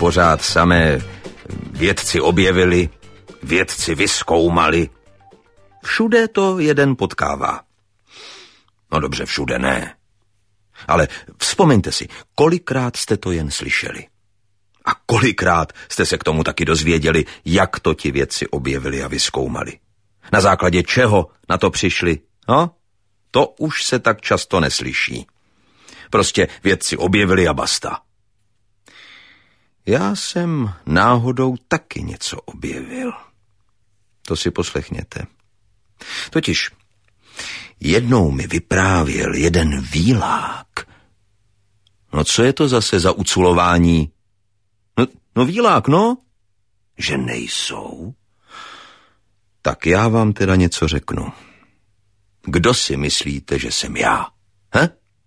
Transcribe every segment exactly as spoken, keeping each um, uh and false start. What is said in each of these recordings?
pořád samé. Vědci objevili, vědci vyzkoumali. Všude to jeden potkává. No dobře, všude ne. Ale vzpomeňte si, kolikrát jste to jen slyšeli. A kolikrát jste se k tomu taky dozvěděli, jak to ti vědci objevili a vyzkoumali. Na základě čeho na to přišli? No, to už se tak často neslyší. Prostě vědci objevili a basta. Já jsem náhodou taky něco objevil. To si poslechněte. Totiž jednou mi vyprávěl jeden výlák. No co je to zase za uculování? No, no výlák, no? Že nejsou? Tak já vám teda něco řeknu. Kdo si myslíte, že jsem já? He?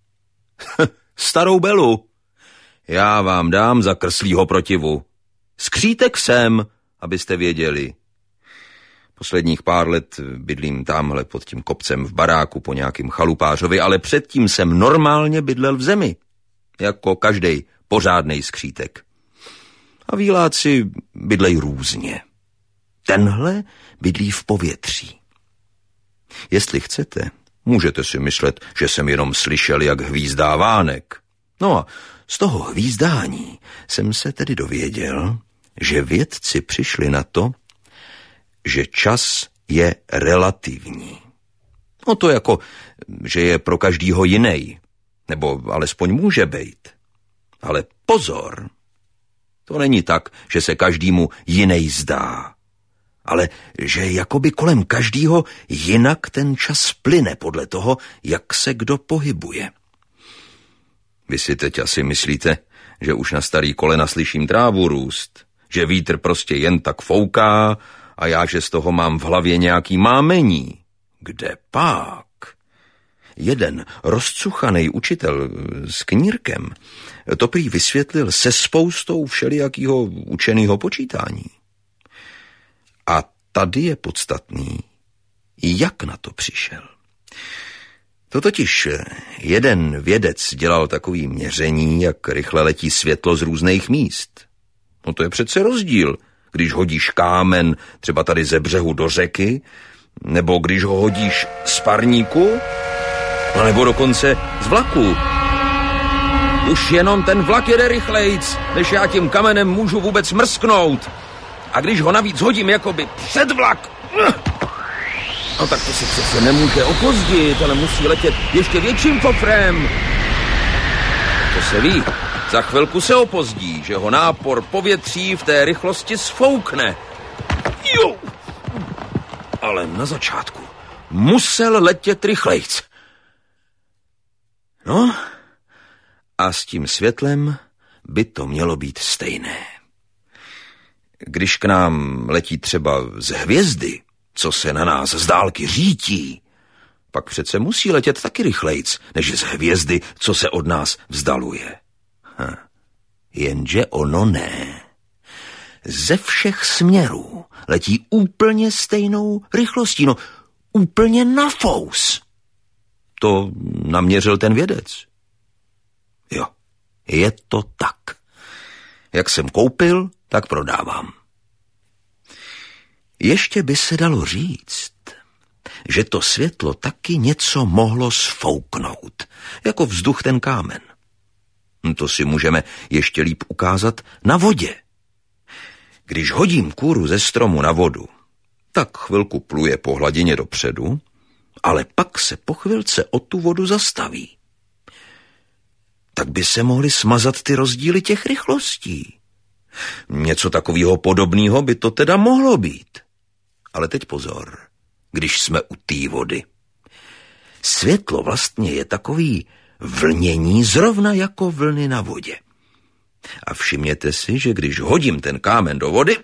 Starou Belu. Já vám dám za krslího protivu. Skřítek jsem, abyste věděli. Posledních pár let bydlím tamhle pod tím kopcem v baráku po nějakým chalupářovi, ale předtím jsem normálně bydlel v zemi. Jako každej pořádnej skřítek. A výláci bydlej různě. Tenhle bydlí v povětří. Jestli chcete, můžete si myslet, že jsem jenom slyšel, jak hvízdá vánek. No a z toho hvízdání jsem se tedy dověděl, že vědci přišli na to, že čas je relativní. No to jako, že je pro každýho jiný, nebo alespoň může být. Ale pozor, to není tak, že se každému jiný zdá, ale že jakoby kolem každýho jinak ten čas plyne podle toho, jak se kdo pohybuje. Vy si teď asi myslíte, že už na starý kolena slyším trávu růst, že vítr prostě jen tak fouká a já, že z toho mám v hlavě nějaký mámení. Kde pak? Jeden rozcuchaný učitel s knírkem to prý vysvětlil se spoustou všelijakýho učenýho počítání. A tady je podstatný, jak na to přišel. To totiž jeden vědec dělal takový měření, jak rychle letí světlo z různých míst. No to je přece rozdíl, když hodíš kámen třeba tady ze břehu do řeky, nebo když ho hodíš z parníku, nebo dokonce z vlaku. Už jenom ten vlak jede rychlejc, než já tím kamenem můžu vůbec mrsknout. A když ho navíc hodím jakoby před vlak, no tak to se přece nemůže opozdit, ale musí letět ještě větším fofrem. To se ví, za chvilku se opozdí, že ho nápor povětří v té rychlosti sfoukne. Jo! Ale na začátku musel letět rychlejc. No, a s tím světlem by to mělo být stejné. Když k nám letí třeba z hvězdy, co se na nás z dálky řítí, pak přece musí letět taky rychlejc, než z hvězdy, co se od nás vzdaluje. Hm. Jenže ono ne. Ze všech směrů letí úplně stejnou rychlostí, no úplně na fous. To naměřil ten vědec. Jo, je to tak. Jak jsem koupil, tak prodávám. Ještě by se dalo říct, že to světlo taky něco mohlo sfouknout, jako vzduch ten kámen. To si můžeme ještě líp ukázat na vodě. Když hodím kůru ze stromu na vodu, tak chvilku pluje po hladině dopředu, ale pak se po chvilce o tu vodu zastaví. Tak by se mohly smazat ty rozdíly těch rychlostí. Něco takového podobného by to teda mohlo být. Ale teď pozor, když jsme u té vody. Světlo vlastně je takový vlnění zrovna jako vlny na vodě. A všimněte si, že když hodím ten kámen do vody,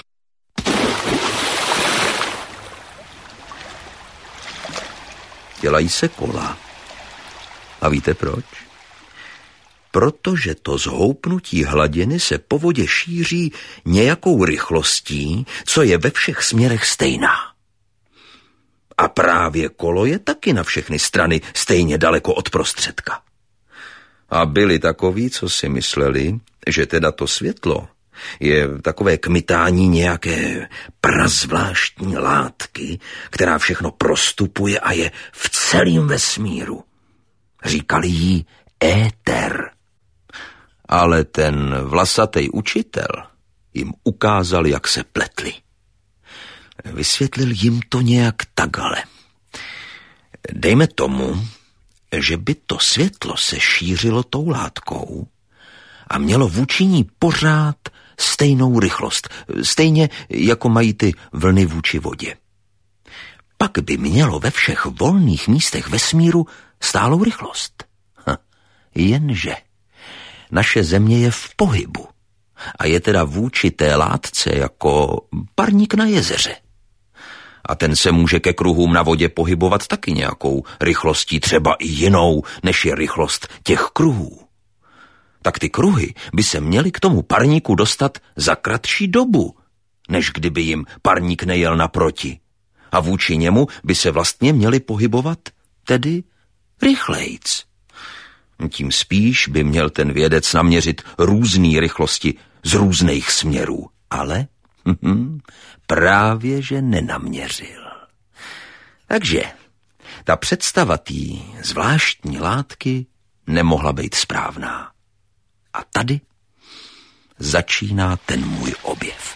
dělají se kola. A víte proč? Protože to zhoupnutí hladiny se po vodě šíří nějakou rychlostí, co je ve všech směrech stejná. A právě kolo je taky na všechny strany stejně daleko od prostředka. A byli takoví, co si mysleli, že teda to světlo Je takové kmitání nějaké prazvláštní látky, která všechno prostupuje a je v celém vesmíru. Říkali jí éter. Ale ten vlasatý učitel jim ukázal, jak se pletli. Vysvětlil jim to nějak takhle. Dejme tomu, že by to světlo se šířilo tou látkou a mělo vůči ní pořád stejnou rychlost, stejně jako mají ty vlny vůči vodě. Pak by mělo ve všech volných místech vesmíru stálou rychlost. Ha, jenže naše země je v pohybu a je teda vůči té látce jako parník na jezeře. A ten se může ke kruhům na vodě pohybovat taky nějakou rychlostí, třeba i jinou, než je rychlost těch kruhů. Tak ty kruhy by se měly k tomu parníku dostat za kratší dobu, než kdyby jim parník nejel naproti. A vůči němu by se vlastně měli pohybovat tedy rychlejc. Tím spíš by měl ten vědec naměřit různé rychlosti z různých směrů, ale hm, právě že nenaměřil. Takže ta představa té zvláštní látky nemohla být správná. A tady začíná ten můj objev.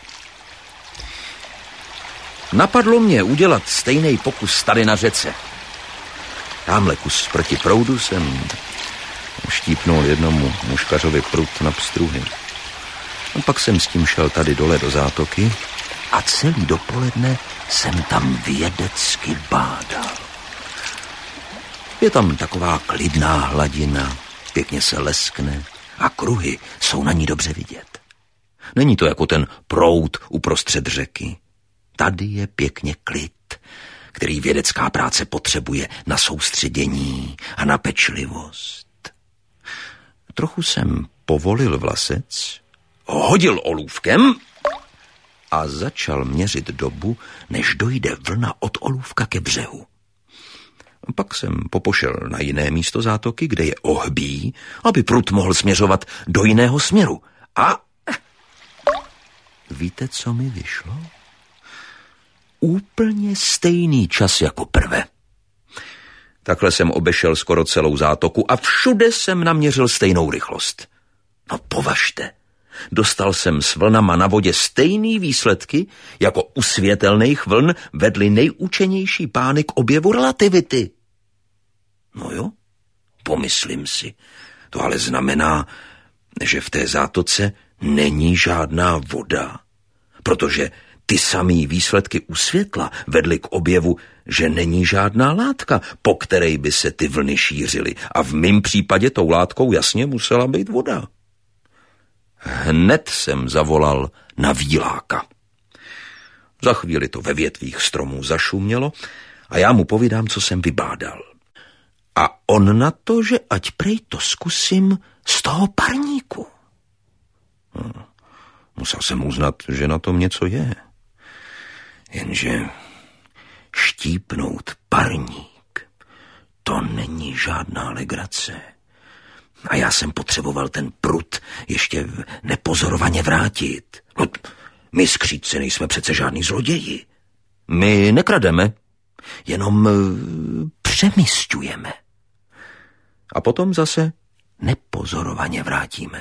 Napadlo mě udělat stejný pokus tady na řece. Támhle kus proti proudu jsem štípnul jednomu muškařovi prut na pstruhy. A pak jsem s tím šel tady dole do zátoky a celý dopoledne jsem tam vědecky bádal. Je tam taková klidná hladina, pěkně se leskne a kruhy jsou na ní dobře vidět. Není to jako ten proud uprostřed řeky. Tady je pěkně klid, který vědecká práce potřebuje na soustředění a na pečlivost. Trochu jsem povolil vlasec, hodil olůvkem a začal měřit dobu, než dojde vlna od olůvka ke břehu. Pak jsem popošel na jiné místo zátoky, kde je ohbí, aby prut mohl směřovat do jiného směru. A víte, co mi vyšlo? Úplně stejný čas jako prve. Takhle jsem obešel skoro celou zátoku a všude jsem naměřil stejnou rychlost. No považte, dostal jsem s vlnama na vodě stejný výsledky, jako u světelných vln vedly nejúčenější pány k objevu relativity. No jo, pomyslím si, to ale znamená, že v té zátoce není žádná voda, protože ty samý výsledky u světla vedly k objevu, že není žádná látka, po které by se ty vlny šířily. A v mém případě tou látkou jasně musela být voda. Hned jsem zavolal na víláka. Za chvíli to ve větvích stromů zašumělo a já mu povídám, co jsem vybádal. A on na to, že ať prej to zkusím z toho parníku. Hm. Musel jsem uznat, že na tom něco je. Jenže štípnout parník, to není žádná legrace. A já jsem potřeboval ten prut ještě nepozorovaně vrátit. No, my skřídci nejsme přece žádný zloději. My nekrademe, jenom přemysťujeme. A potom zase nepozorovaně vrátíme.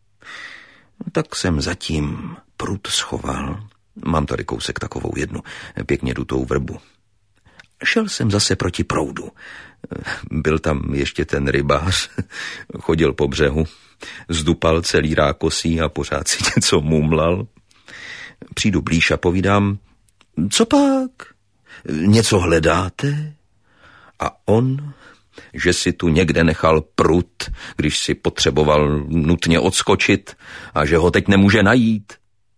Tak jsem zatím prut schoval. Mám tady kousek takovou jednu pěkně dutou vrbu. Šel jsem zase proti proudu. Byl tam ještě ten rybář, chodil po břehu, zdupal celý rákosí a pořád si něco mumlal. Přijdu blíž a povídám, co pak? Něco hledáte? A on, že si tu někde nechal prut, když si potřeboval nutně odskočit a že ho teď nemůže najít.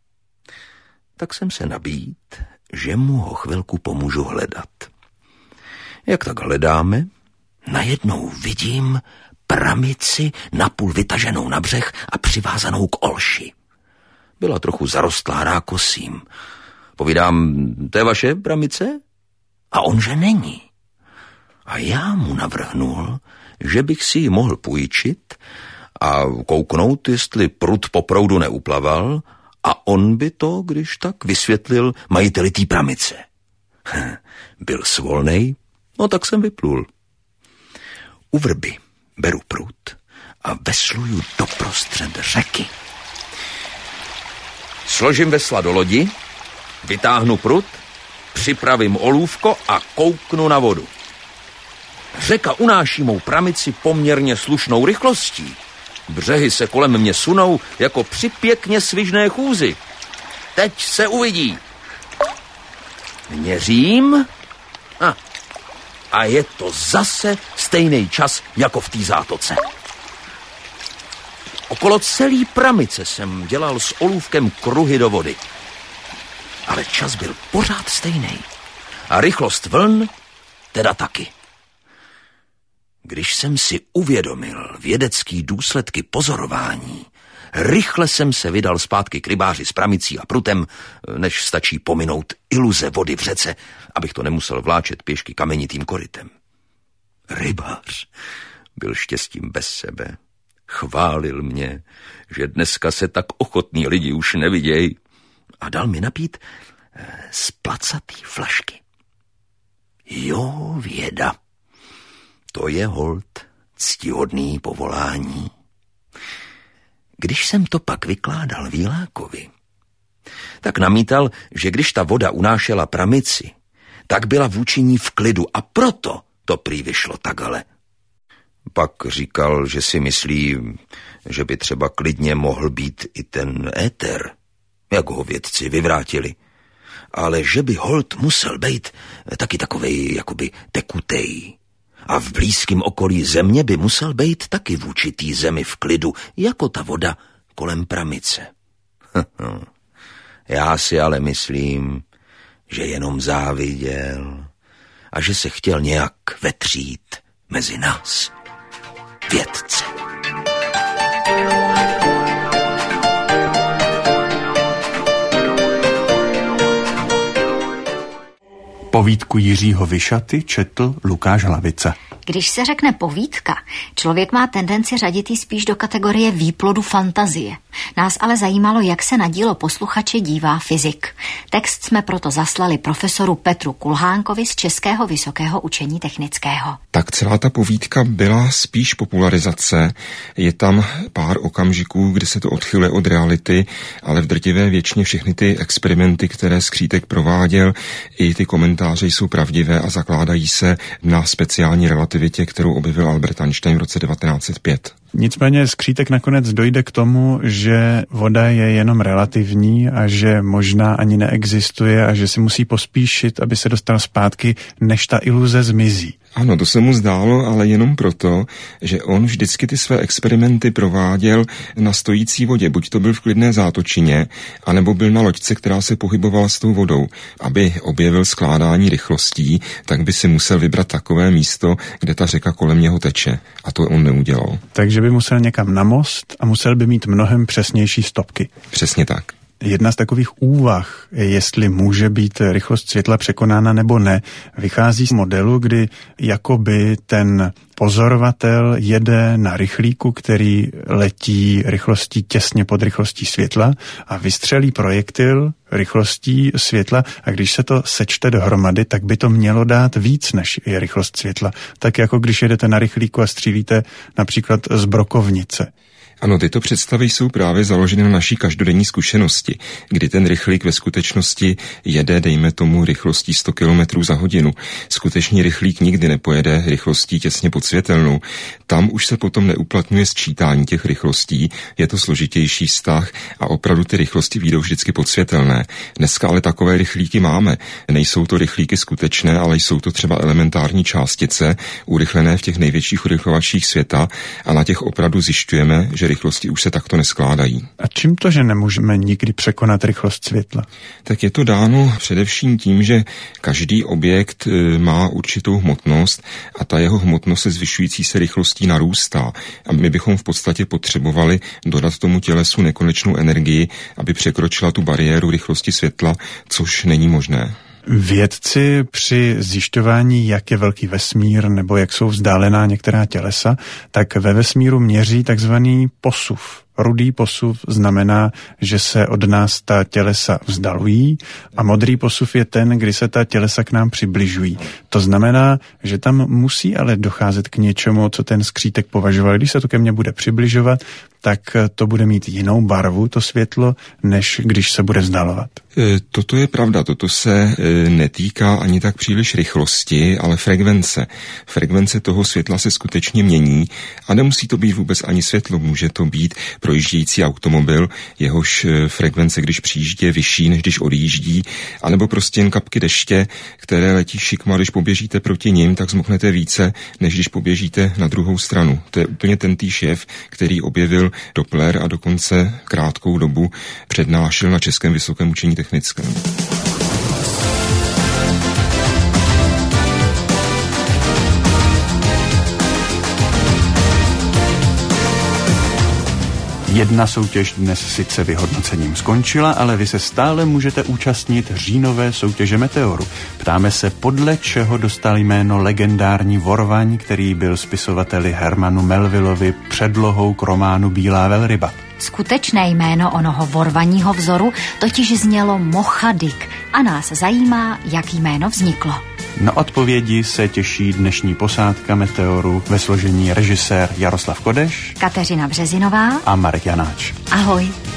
Tak jsem se nabít, že mu ho chvilku pomůžu hledat. Jak tak hledáme, najednou vidím pramici napůl vytaženou na břeh a přivázanou k olši. Byla trochu zarostlá rákosím. Povídám, to je vaše pramice? A on, že není. A já mu navrhnul, že bych si ji mohl půjčit a kouknout, jestli prut po proudu neuplaval A on by to, když tak, vysvětlil majiteli té pramice. Byl svolnej, no tak jsem vyplul. U vrby beru prut a vesluju doprostřed řeky. Složím vesla do lodi, vytáhnu prut, připravím olůvko a kouknu na vodu. Řeka unáší mou pramici poměrně slušnou rychlostí. Břehy se kolem mě sunou jako při pěkně svižné chůzi. Teď se uvidí. Měřím a, a je to zase stejný čas jako v té zátoce. Okolo celý pramice jsem dělal s olůvkem kruhy do vody. Ale čas byl pořád stejný. A rychlost vln teda taky. Když jsem si uvědomil vědecký důsledky pozorování, rychle jsem se vydal zpátky k rybáři s pramicí a prutem, než stačí pominout iluze vody v řece, abych to nemusel vláčet pěšky kamenitým korytem. Rybář byl štěstím bez sebe. Chválil mě, že dneska se tak ochotní lidi už nevidějí, a dal mi napít z placatý flašky. Jo, věda, to je holt ctihodný povolání. Když jsem to pak vykládal Výlákovi, tak namítal, že když ta voda unášela pramici, tak byla vůči ní v klidu a proto to prý vyšlo takhle. Pak říkal, že si myslí, že by třeba klidně mohl být i ten éter, jak ho vědci vyvrátili, ale že by holt musel být taky takovej jakoby tekutej. A v blízkém okolí země by musel být taky v určitý zemi v klidu, jako ta voda kolem pramice. Já si ale myslím, že jenom záviděl a že se chtěl nějak vetřít mezi nás, vědce. Povídku Jiřího Vyšaty četl Lukáš Hlavica. Když se řekne povídka, člověk má tendenci řadit ji spíš do kategorie výplodu fantazie. Nás ale zajímalo, jak se na dílo posluchače dívá fyzik. Text jsme proto zaslali profesoru Petru Kulhánkovi z Českého vysokého učení technického. Tak celá ta povídka byla spíš popularizace. Je tam pár okamžiků, kdy se to odchyluje od reality, ale v drtivé většině všechny ty experimenty, které Skřítek prováděl, i ty komentáře jsou pravdivé a zakládají se na speciální relativitě, kterou objevil Albert Einstein v roce devatenáct set pět. Nicméně Skřítek nakonec dojde k tomu, že voda je jenom relativní a že možná ani neexistuje a že si musí pospíšit, aby se dostal zpátky, než ta iluze zmizí. Ano, to se mu zdálo, ale jenom proto, že on vždycky ty své experimenty prováděl na stojící vodě. Buď to byl v klidné zátočině, anebo byl na loďce, která se pohybovala s tou vodou. Aby objevil skládání rychlostí, tak by si musel vybrat takové místo, kde ta řeka kolem něho teče. A to on neudělal. Takže by musel někam na most a musel by mít mnohem přesnější stopky. Přesně tak. Jedna z takových úvah, jestli může být rychlost světla překonána nebo ne, vychází z modelu, kdy jakoby ten pozorovatel jede na rychlíku, který letí rychlostí těsně pod rychlostí světla a vystřelí projektil rychlostí světla a když se to sečte dohromady, tak by to mělo dát víc, než je rychlost světla. Tak jako když jedete na rychlíku a střílíte například z brokovnice. Ano, tyto představy jsou právě založeny na naší každodenní zkušenosti, kdy ten rychlík ve skutečnosti jede, dejme tomu, rychlostí sto kilometrů za hodinu. Skutečný rychlík nikdy nepojede rychlostí těsně pod světelnou. Tam už se potom neuplatňuje sčítání těch rychlostí, je to složitější vztah a opravdu ty rychlosti výjdou vždycky podsvětelné. Dneska ale takové rychlíky máme. Nejsou to rychlíky skutečné, ale jsou to třeba elementární částice, urychlené v těch největších urychlovačích světa a na těch opravdu zjišťujeme, že rychlosti už se takto neskládají. A čím to, že nemůžeme nikdy překonat rychlost světla? Tak je to dáno především tím, že každý objekt má určitou hmotnost a ta jeho hmotnost se zvyšující se rychlostí narůstá. A my bychom v podstatě potřebovali dodat tomu tělesu nekonečnou energii, aby překročila tu bariéru rychlosti světla, což není možné. Vědci při zjišťování, jak je velký vesmír nebo jak jsou vzdálená některá tělesa, tak ve vesmíru měří takzvaný posuv. Rudý posuv znamená, že se od nás ta tělesa vzdalují a modrý posuv je ten, kdy se ta tělesa k nám přibližují. To znamená, že tam musí ale docházet k něčemu, co ten skřítek považoval. Když se to ke mně bude přibližovat, tak to bude mít jinou barvu, to světlo, než když se bude vzdalovat. Toto je pravda, toto se netýká ani tak příliš rychlosti, ale frekvence. Frekvence toho světla se skutečně mění a nemusí to být vůbec ani světlo, může to být projíždějící automobil, jehož frekvence, když přijíždí, je vyšší, než když odjíždí, anebo prostě jen kapky deště, které letí šikmo, když poběžíte proti nim, tak zmoknete více, než když poběžíte na druhou stranu. To je úplně tentýž jev, který objevil Doppler a dokonce krátkou dobu přednášel na Českém vysokém učení technickém. Jedna soutěž dnes sice vyhodnocením skončila, ale vy se stále můžete účastnit říjnové soutěže Meteoru. Ptáme se, podle čeho dostal jméno legendární vorvaň, který byl spisovateli Hermanu Melvillovi předlohou k románu Bílá velryba. Skutečné jméno onoho vorvaního vzoru totiž znělo Mochadik a nás zajímá, jak jméno vzniklo. Na odpovědi se těší dnešní posádka Meteoru ve složení režisér Jaroslav Kodeš, Kateřina Březinová a Marek Janáč. Ahoj.